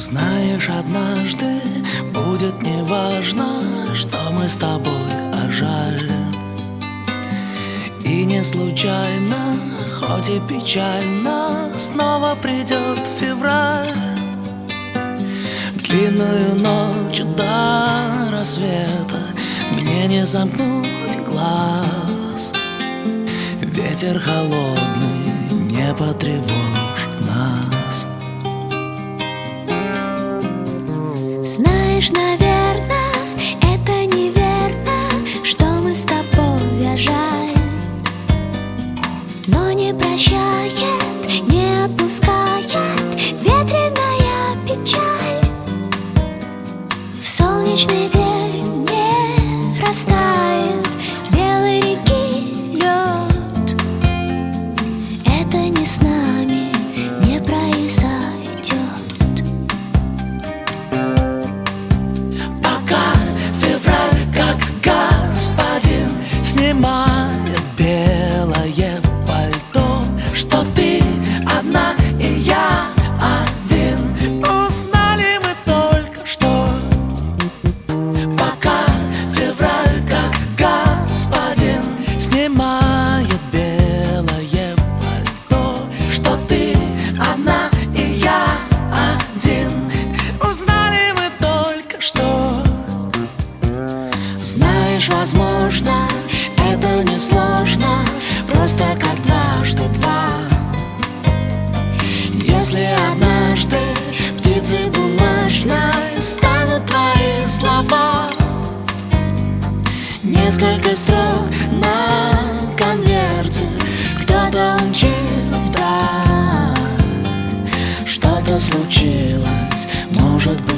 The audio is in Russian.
Знаешь, однажды будет неважно, что мы с тобой, а жаль. И не случайно, хоть и печально, снова придет февраль. Длинную ночь до рассвета мне не замкнуть глаз. Ветер холодный не потревожит нас. Знаешь, наверное, это неверно, что мы с тобой, а жаль. Но не прощает, не отпускает ветреная печаль. В солнечный день не растает белой реки лед. Это не с нами не произойдет. Пока февраль, как господин, снимает белое пальто, что ты одна и я один. Узнали мы только что. Пока февраль, как господин, снимает белое пальто, что ты одна и я один. Узнали мы только что. Знаешь, возможно, это несложно, просто как дважды два. Если однажды птицей бумажной станут твои слова, несколько строк на конверте кто-то умчит вдаль. Что-то случилось, может быть.